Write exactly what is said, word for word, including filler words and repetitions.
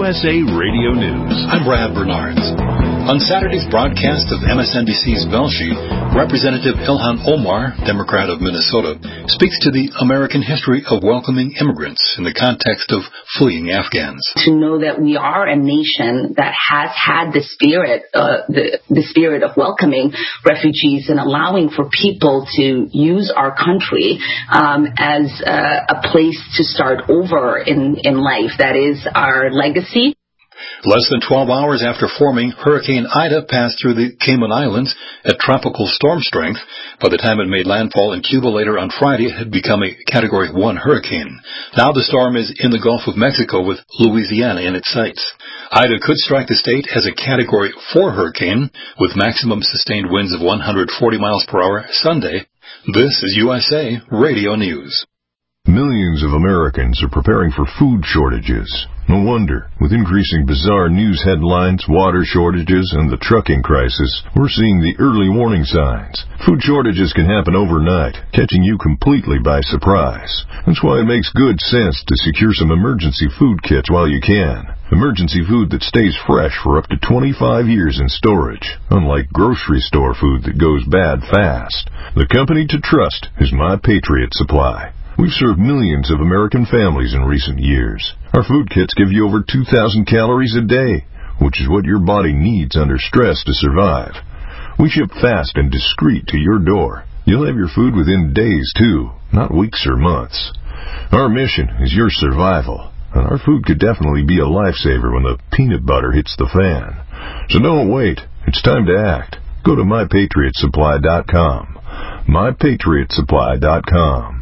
S A Radio News. I'm Brad Bernards. On Saturday's broadcast of M S N B C's Velshi, Representative Ilhan Omar, Democrat of Minnesota, speaks to the American history of welcoming immigrants in the context of fleeing Afghans. To know that we are a nation that has had the spirit, uh, the, the spirit of welcoming refugees and allowing for people to use our country um, as uh, a place to start over in, in life. That is our legacy. Less than twelve hours after forming, Hurricane Ida passed through the Cayman Islands at tropical storm strength. By the time it made landfall in Cuba later on Friday, it had become a Category one hurricane. Now the storm is in the Gulf of Mexico with Louisiana in its sights. Ida could strike the state as a Category four hurricane with maximum sustained winds of one hundred forty miles per hour Sunday. This is U S A Radio News. Millions of Americans are preparing for food shortages. No wonder. With increasing bizarre news headlines, water shortages, and the trucking crisis, we're seeing the early warning signs. Food shortages can happen overnight, catching you completely by surprise. That's why it makes good sense to secure some emergency food kits while you can. Emergency food that stays fresh for up to twenty-five years in storage, unlike grocery store food that goes bad fast. The company to trust is My Patriot Supply. We've served millions of American families in recent years. Our food kits give you over two thousand calories a day, which is what your body needs under stress to survive. We ship fast and discreet to your door. You'll have your food within days, too, not weeks or months. Our mission is your survival, and our food could definitely be a lifesaver when the peanut butter hits the fan. So don't wait. It's time to act. Go to my patriot supply dot com. my patriot supply dot com.